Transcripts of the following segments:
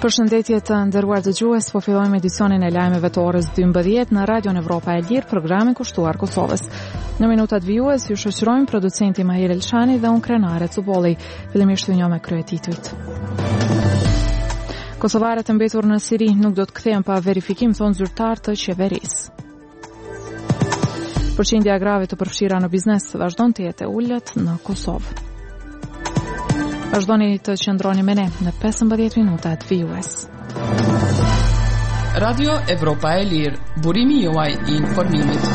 Përshëndetje të nderuar dëgjues, po fillojmë edicionin e lajmeve të orës 12 në Radion Evropa e Lirë, programin kushtuar Kosovës. Në minutat vijues ju shoqërojmë producenti Mahir Elshani dhe unë Krenare Cubolli. Fillimisht një me kryetituit. Kosovarët e mbetur në Siri nuk do të kthehen pa verifikim, thonë zyrtar të qeverisë. Përqindja grave të përfshira në biznes vazhdon të jetë e ulët në Kosovë. Vazhdoni të qëndroni me ne në 15 minutat vijues. Radio Evropa e Lirë, burimi juaj I informimit.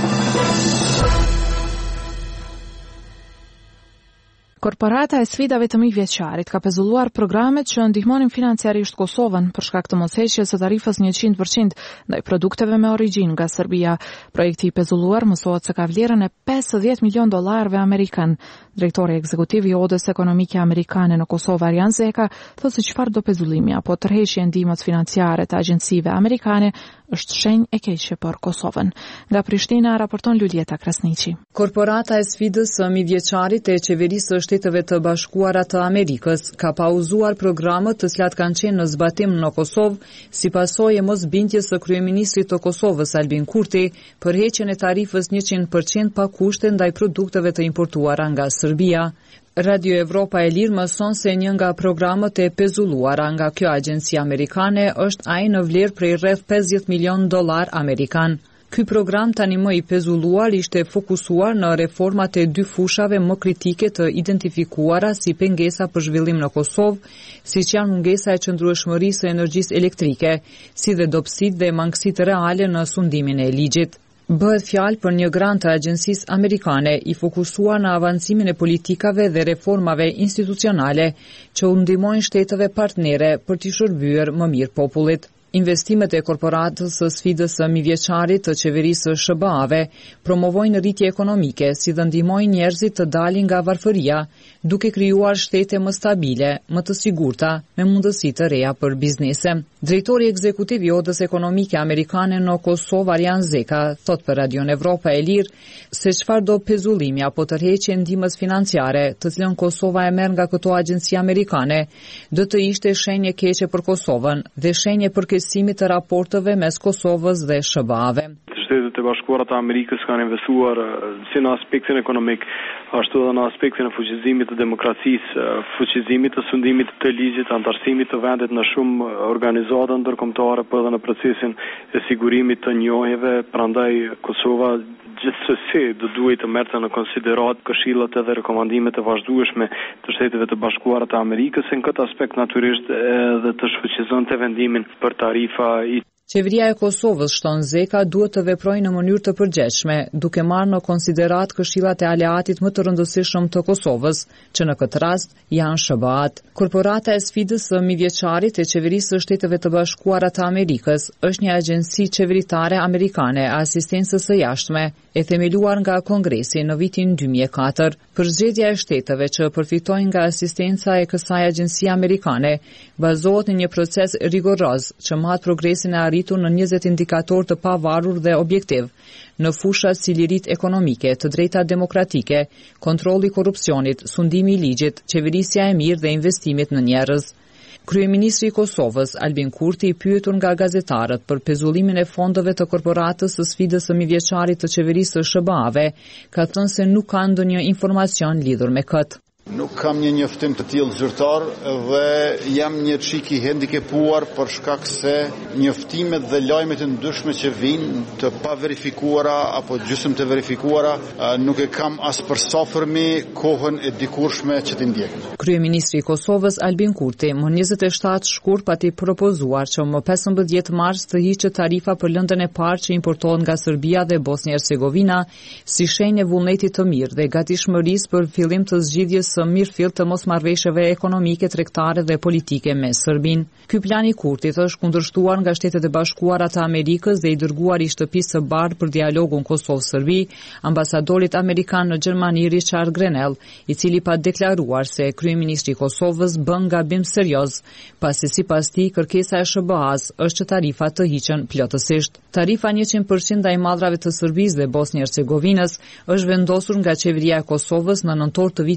Korporata e sfidave të mijëvjeçarit ka pezulluar programet që ndihmonin financiarisht Kosovën për shkak të mosheqjes së tarifës 100% ndaj produkteve me origjinë nga Serbia. Projekti I pezulluar mësohet se ka vlerën e $50 milion amerikan. Drejtori ekzekutiv I Odës Ekonomike Amerikane në Kosovë, Arjan Zeka, thotë se çfarë do pezullimi apo tërheqja e ndihmës financiare të agjencive amerikane është shenjë e keqe për Kosovën. Nga Prishtina raporton Lulieta Krasniqi. Korporata e sfidës së mijëvjeçarit e qeverisë së Shteteve të Bashkuara të Amerikës ka pauzuar programet të cilat kanë qenë në zbatim në Kosovë si pasojë e mosbindjes së kryeministrit të Kosovës Albin Kurti për heqjen e tarifës 100% pa kushte ndaj produkteve të importuara nga Serbia. Radio Evropa e Lirë mëson se një nga programet e pezulluara nga kjo agjenci amerikane është ai në vlerë prej rreth $50 milion amerikan. Ky program tani më I pezulluar ishte fokusuar në reformat e 2 fushave më kritike të identifikuara si pengesa për zhvillim në Kosovë, siç janë mungesa e qëndrueshmërisë së energjisë elektrike, si dhe dobësitë dhe mangësitë reale në sundimin e ligjit. Bëhet fjalë për një grant të agjencisë amerikane I fokusuar në avancimin e politikave dhe reformave institucionale që u ndihmojnë shteteve partnere për t'i shërbyer më mirë popullit. Investimet e korporatës së sfidës së mijëvjeçarit të qeverisë së SBA-ve promovojnë rritje ekonomike, si dhe ndihmojnë njerëzit të dalin nga varfëria, duke krijuar shtete më stabile, më të sigurta, me mundësi të reja për biznese. Drejtori ekzekutiv I Odës Ekonomike Amerikane në Kosovë, Arjan Zeka, thot për Radion Evropa e Lirë se çfarë do pezullimi apo tërheqje ndihmës financiare, të cilën Kosova e merr nga këto agjenci amerikane, do të ishte shenjë e keqe për Kosovën dhe shenjë për simit të raporteve mes Kosovës dhe SBA-ve. Shtetet e Bashkuara të Amerikës kanë investuar si në aspektin ekonomik, ashtu edhe në aspektin e fuqizimit të demokracisë, fuqizimit të sundimit të ligjit, antarësimit të vendit në shumë organizata ndërkombëtare, por edhe në procesin e sigurimit të njohjeve. Prandaj Kosova gjithsesi do duhet të merrte në konsiderat këshillat edhe rekomandimet e vazhdueshme të Shteteve të Bashkuara të Amerikës, në këtë aspekt natyrisht edhe të shfuqizonte vendimin për tarifa I Qeveria e Kosovës, shton Zeka, duhet të veprojë në mënyrë të përgjithshme, duke marrë në konsiderat këshillat e aleatit më të rëndësishëm të Kosovës, që në këtë rast janë SBA-t. Korporata e sfidës së mijëvjeçarit e qeverisë së Shteteve të Bashkuara të Amerikës është një agjenci qeveritare amerikane e asistencës së jashtme, e themeluar nga Kongresi në vitin 2004. Përzgjedhja e shteteve që përfitojnë nga asistenca e kësaj agjencie amerikane bazohet në një proces rigoroz që mahet progresin e arritur në 20 indikator të pavarur dhe objektiv në fusha si liritë ekonomike, të drejtat demokratike, kontrolli I korrupsionit, sundimi I ligjit, qeverisja e mirë dhe investimit në njerëz. Kryeministri I Kosovës, Albin Kurti, I pyetur nga gazetarët për pezullimin e fondeve të korporatës së sfidës së mijëvjeçarit të qeverisë së SBA-ve, ka thënë se nuk ka ndonjë informacion lidhur me këtë. Nuk kam një njoftim të tillë zyrtar dhe jam një çik I hendikepuar për shkak se njoftimet dhe lajmet e ndryshme që vijnë të paverifikuara apo gjysmë të verifikuara nuk e kam as për safërmi kohën e dikurshme që t'i ndjek. Kryeministri I Kosovës Albin Kurti më 27 shkurt pati propozuar që më 15 mars të hiqet tarifa për lëndën e parë që importohet nga Serbia dhe Bosnia-Hercegovina si shenjë e vullnetit të mirë dhe gatishmërisë për fillim të zgjidhjes së mirëfillt të mosmarrëveshjeve ekonomike, tregtare dhe politike me Serbinë. Ky plan I Kurtit është kundërshtuar nga Shtetet e Bashkuara të Amerikës dhe I dërguar I shtëpisë së bardhë për dialogun Kosovë-Serbi, ambasadorit amerikan në Gjermani Richard Grenell, I cili pa deklaruar se kryeministri I Kosovës bën gabim serioz, pasi sipas tij kërkesa e SBA-s është që tarifat të hiqen plotësisht. Tarifa 100% ndaj mallrave të Serbisë dhe Bosnia-Hercegovinës është vendosur nga qeveria e Kosovës në nëntor të vitit 2000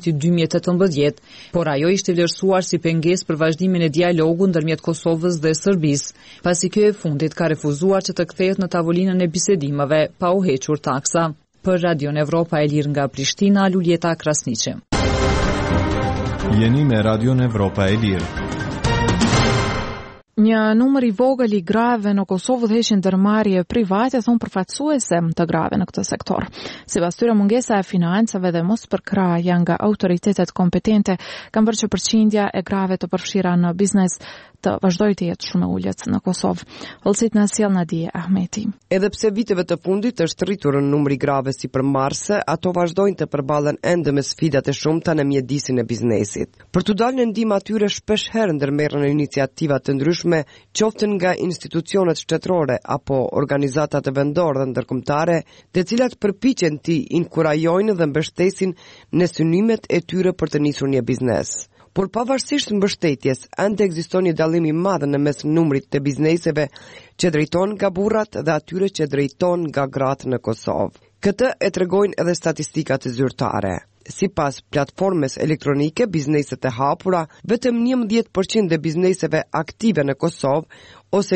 2018, por ajo ishte vlerësuar si pengesë për vazhdimin e dialogut ndërmjet Kosovës dhe Serbisë, pasi kjo e fundit ka refuzuar që të kthehet në tavolinën e bisedimeve pa u hequr taksa. Për Radion Evropa e Lirë nga Prishtina, Luljeta Krasniqi. Jeni me Radion Evropa e Lirë. Një numër i vogël i grave në Kosovë udhëheqin ndërmarrje private, thon përfaqësuese të grave në këtë sektor. Sipas tyre, mungesa e financave dhe mospërkraja nga autoritetet kompetente kanë bërë që përqindja e grave të përfshira në biznes të vazhdojë të jetë shumë e ulët në Kosovë. Hollësit na sjell Nadije Ahmeti. Edhe pse viteve të fundit është rritur numri grave si përmarrëse, ato vazhdojnë të përballen ende me sfidat e shumta në mjedisin e biznesit. Për të dalë në ndihmë atyre shpesh herë ndërmerren iniciativa të ndryshme, qoftë nga institucionet shtetërore apo organizatat e vendore dhe ndërkombëtare, të cilat përpiqen të inkurajojnë dhe mbështesin në synimet e tyre për të nisur një biznes. Por pavarësisht mbështetjes, ende ekziston një dallim i madh në mes numrit të bizneseve që drejton nga burrat dhe atyre që drejton nga gratë në Kosovë. Këtë e tregojnë edhe statistikat zyrtare. Sipas platformës elektronike Bizneset e Hapura, vetëm 11% e bizneseve aktive në Kosovë ose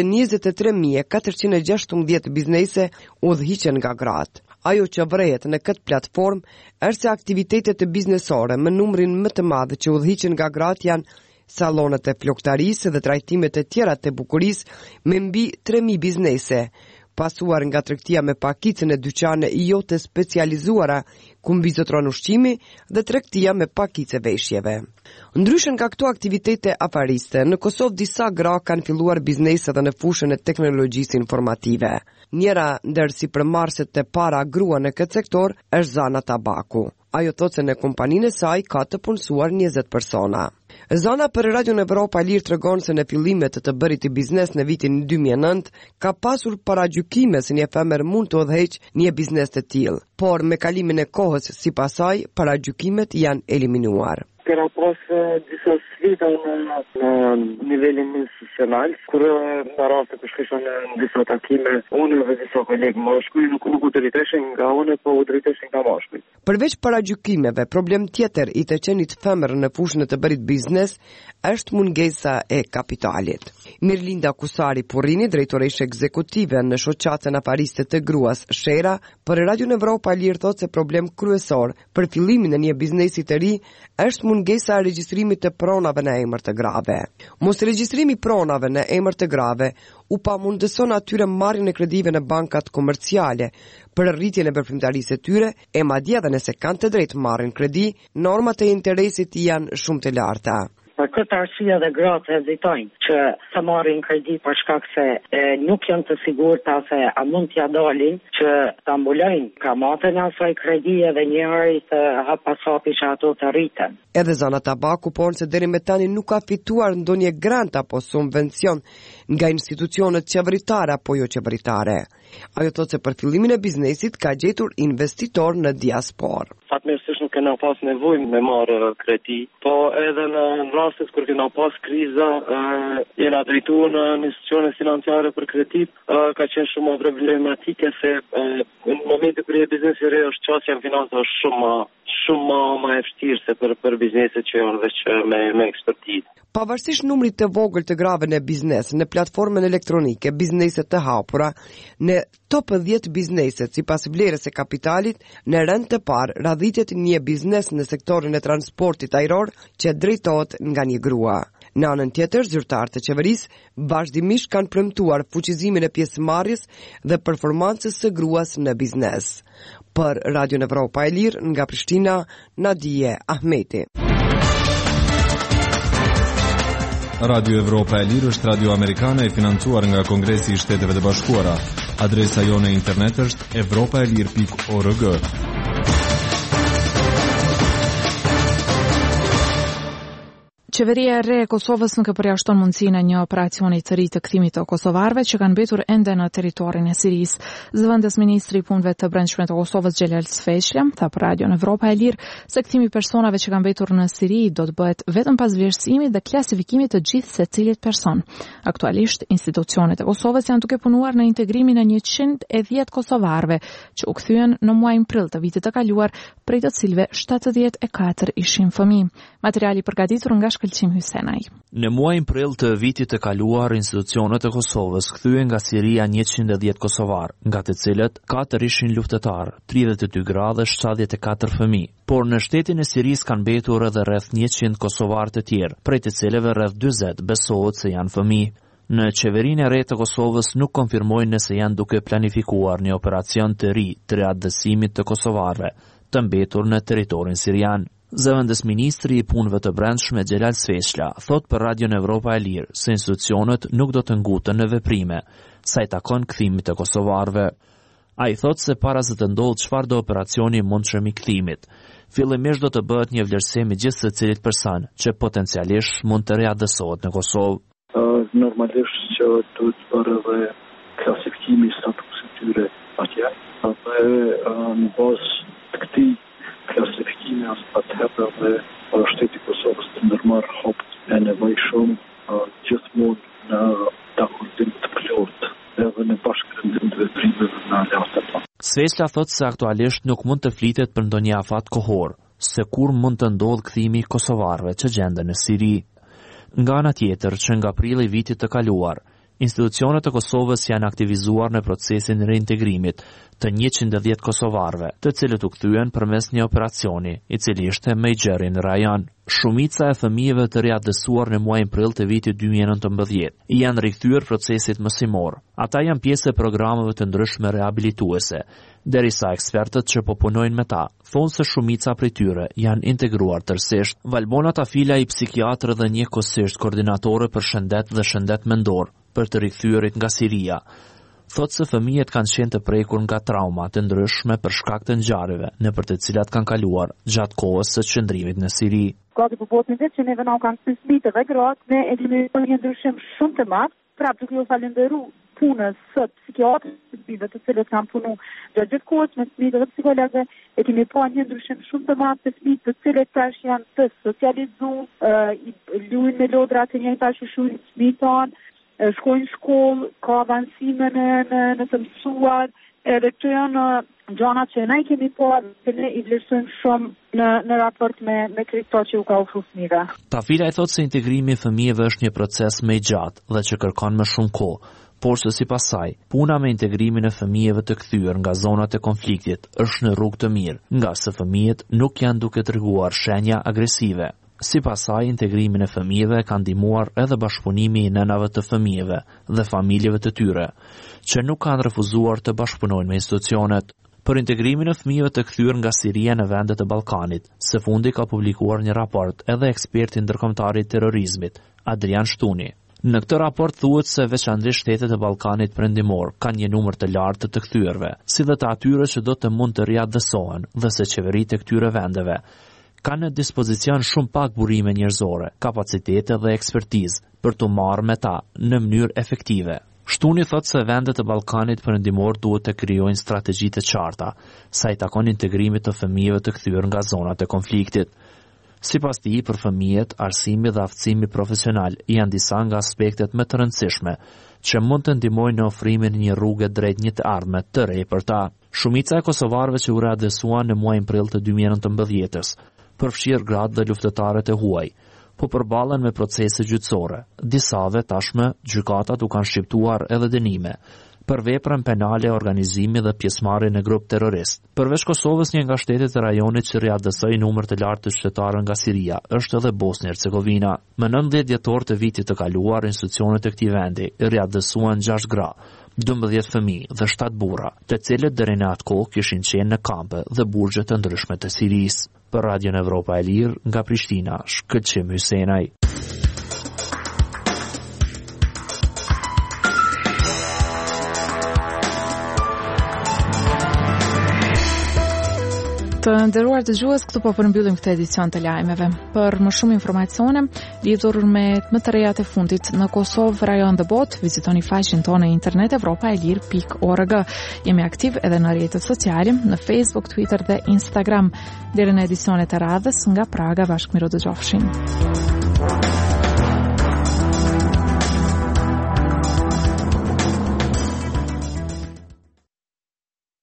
23.416 biznese udhëhiqen nga gratë. Ajo që vrehet në këtë platformë është se aktivitetet e biznesore me numrin më të madh që udhëhiqen nga gratë janë sallonet e floktarisë dhe trajtimet e tjera të bukurisë me mbi 3.000 biznese, pasuar nga tregtia me pakicën e dyqane jo të specializuara ku mbizotron ushqimi dhe tregtia me pakicë veshjeve. Ndryshe nga këto aktivitete afariste, në Kosovë disa gra kanë filluar biznese dhe në fushën e teknologjisë informative. Njëra ndër sipërmarrëset e para grua në këtë sektor është Zana Tabaku. Ajo thotë se në kompaninë e saj ka të punësuar 20 persona. Zana për Radion Evropa Lirë tregon se në fillimet të bërit i biznes në vitin 2009 ka pasur paragjykime se një femër mund të udhëheqë një biznes të tillë, por me kalimin e kohës sipas saj paragjykimet janë eliminuar. Kena pas disa sfida në nivelin institucional, kur në raste për shkësha në disa takime, unë dhe disa kolegë mashkuj nuk u drejteshin nga unë, po u drejteshin nga mashkuj. Përveç paragjykimeve, problem tjetër i të qenit femër në fushën e të bërit biznes është mungesa e kapitalit. Mirlinda Kusari Purrini, drejtoreshe ekzekutive në shoqatën afariste të gruas Shera, për Radion Evropa Lirë thotë se problem kryesor për fillimin e një biznesi të ri është mungesa e regjistrimit të pronave në emër të grave. Mos regjistrimi pronave në emër të grave u pamundëson atyre marrjen e kredive në bankat komerciale për rritjen e veprimtarisë së tyre, e madje edhe nëse kanë të drejtë marrin kredi, normat e interesit janë shumë të larta. Për këtë arsye dhe gratë hezitojnë që të marrin kredi për shkak se nuk janë të sigurta se a mund t'ja dalin që të ambulojnë kamatën e asaj kredie dhe njëri të hapasapi që ato të rriten. Edhe Zana Tabaku se deri me tani nuk ka fituar ndonjë grant apo subvencion nga institucionet qeveritare apo jo qeveritare. Ajo thotë se për fillimin e biznesit ka gjetur investitor në diasporë. Fatmirësisht nuk kena pas nevojë me marrë kredi, po edhe në rastet kur kena pas kriza, jena drejtuar në institucione financiare për kredi, ka qenë shumë problematike se në momentin kur je biznesi i re është çështja e financave shumë më e vështirë se për bizneset që janë veç me ekspertizë. Pavarësisht numrit të vogël të grave në biznes, në platformën elektronike Bizneset të Hapura, në top 10 bizneset sipas vlerës së kapitalit, në rend të parë radhitet një biznes në sektorin e transportit ajror që drejtohet nga një grua. Në anën tjetër, zyrtarët e qeverisë vazhdimisht kanë premtuar fuqizimin e pjesëmarrjes dhe performancës së gruas në biznes. Për Radion Evropa e Lirë nga Prishtina, Nadije Ahmeti. Radio Evropa e Lirë është radio amerikane e financuar nga Kongresi i Shteteve të Bashkuara. Adresa jone internet është evropaelir.org. Qeveria e re e Kosovës nuk e përjashton mundësinë e një operacioni të ri të kthimit të kosovarëve që kanë mbetur ende në territorin e Sirisë. Zëvendës ministri i punëve të brendshme të Kosovës Xhelal Sfeshlia tha për Radio Evropa e Lirë se kthimi i personave që kanë mbetur në Siri do të bëhet vetëm pas vlerësimit dhe klasifikimit të gjithë secilit person. Aktualisht, institucionet e Kosovës janë duke punuar në integrimin e 110 kosovarëve që u kthyen në muajin prill të vitit të kaluar, prej të cilëve 74 ishin fëmijë. Materiali përgatitur nga Shkëlqim Hysenaj. Në muajin prill të vitit të kaluar, institucionet e Kosovës kthyen nga Siria 110 kosovar, nga të cilët 4 ishin luftëtar, 32 gra dhe 74 fëmijë. Por në shtetin e Sirisë kanë mbetur edhe rreth 100 kosovar të tjerë, prej të cilëve rreth 40 besohet se janë fëmijë. Në qeverinë e re të Kosovës nuk konfirmojnë nëse janë duke planifikuar një operacion të ri të riadësimit të kosovarëve të mbetur në territorin sirian. Zëvendës ministri i punëve të brendshme Xhelal Sfeshlia thot për Radio Evropa e Lirë se institucionet nuk do të ngutën në veprime sa i takon kthimit të kosovarëve. Ai thot se para se të ndodhë çfarë do operacioni mundshëm i kthimit, fillimisht do të bëhet një vlerësim i gjithë secilit person që potencialisht mund të riadësohet në Kosovë. Normalisht që duhet bërë dhe klasifikimi i statusit tyre atje, dhe në bazë të këtij klasifikimi as atëherë dhe shteti i Kosovës të ndërmarrë hapët e nevojshëm gjithmonë në dakordim të plotë edhe në bashkërendim të veprimeve në aleatë. Sfeshlia thot se aktualisht nuk mund të flitet për ndonjë afat kohor, se kur mund të ndodhë kthimi i kosovarëve që gjenden në Siri. Nga ana tjetër, që nga prilli vitit të kaluar, institucionet e Kosovës janë aktivizuar në procesin e reintegrimit të 110 kosovarëve, të cilët u kthyen përmes një operacioni, i cili ishte më i gjerë në rajon. Shumica e fëmijëve të riadësuar në muajin prill të vitit 2019 janë rikthyer procesit mësimor. Ata janë pjesë e programeve të ndryshme rehabilituese, derisa ekspertët që po punojnë me ta thonë se shumica prej tyre janë integruar tërësisht. Valbona Tafila, i psikiatër dhe njëkohësisht koordinatore për shëndet dhe shëndet mendor për të rikthyerit nga Siria, thot se fëmijët kanë qenë të prekur nga trauma të ndryshme për shkak të ngjarjeve nëpër të cilat kanë kaluar gjatë kohës së qëndrimit në Siri. Gati po botë në që neve na kanë fëmijë dhe gratë, ne e kemi një ndryshim shumë të madh, prapë duke u falendëruar punës së psikiatrëve të cilët kanë punu gjatë kohës me fëmijë dhe psikologë, e kemi pa një ndryshim shumë të madh të fëmijë të cilët tash janë të socializuar, luajnë me lodra të njëjta që shuhin fëmijët tanë, shkojnë në shkollë, ka avancime në të mësuar, edhe këto janë gjëra që ne kemi parë, që ne i vlerësojmë shumë në raport me krito që u ka ofruar fëmijëve. Tafila i thotë se integrimi i fëmijëve është një proces më i gjatë dhe që kërkon më shumë kohë, por se sipas saj, puna me integrimin e fëmijëve të kthyer nga zonat e konfliktit është në rrugë të mirë, nga se fëmijët nuk janë duke treguar shenja agresive. Sipas saj, integrimin e fëmijëve ka ndihmuar edhe bashkëpunimi i nënave të fëmijëve dhe familjeve të tyre, që nuk kanë refuzuar të bashkëpunojnë me institucionet. Për integrimin e fëmijëve të kthyer nga Siria në vendet e Ballkanit, së fundi ka publikuar një raport edhe eksperti ndërkombëtar i terrorizmit, Adrian Shtuni. Në këtë raport thuhet se veçanërisht shtetet e Ballkanit Perëndimor kanë një numër të lartë të kthyrëve, si dhe të atyre që do të mund të riadësohen, dhe se qeveritë e këtyre vendeve kanë në dispozicion shumë pak burime njerëzore, kapacitete dhe ekspertizë për të marrë me ta në mënyrë efektive. Shtuni thotë se vendet e Ballkanit Perëndimor duhet të krijojnë strategji të qarta sa i takon integrimit të fëmijëve të kthyer nga zonat e konfliktit. Sipas tij, për fëmijët, arsimi dhe aftësimi profesional janë disa nga aspektet më të rëndësishme që mund të ndihmojnë në ofrimin e një rruge drejt një të ardhme të re për ta. Shumica e kosovarëve që u riadësuan në muajin prill të 2019-s përfshirë gratë dhe luftëtarët e huaj, po përballen me procese gjyqësore. Disave tashmë gjykatat u kanë shqiptuar edhe dënime për veprën penale, organizimi dhe pjesëmarrje në grup terrorist. Përveç Kosovës, një nga shtetet e rajonit që riadësoi numër të lartë të qytetarëve nga Siria është edhe Bosnia-Hercegovina. Më 19 dhjetor të vitit të kaluar, institucionet e këtij vendi riadësuan 6 gra, 12 fëmijë dhe 7 burra, të cilët deri në atë kohë kishin qenë në kampe dhe burgje të ndryshme të Sirisë. Për Radio Evropa e Lirë, nga Prishtina, Shkëlqim Hysenaj. Të nderuar dëgjues, këtu po përmbyllim këtë edicion të lajmeve. Për më shumë informacione lidhur me më të rejat e fundit në Kosovë, rajon dhe botë, vizitoni faqen tonë në internet evropaelir.org. Jemi aktiv edhe në rrjetet sociale, në Facebook, Twitter dhe Instagram. Deri në edicionet e radhës nga Praga, bashkë miro dëgjofshin.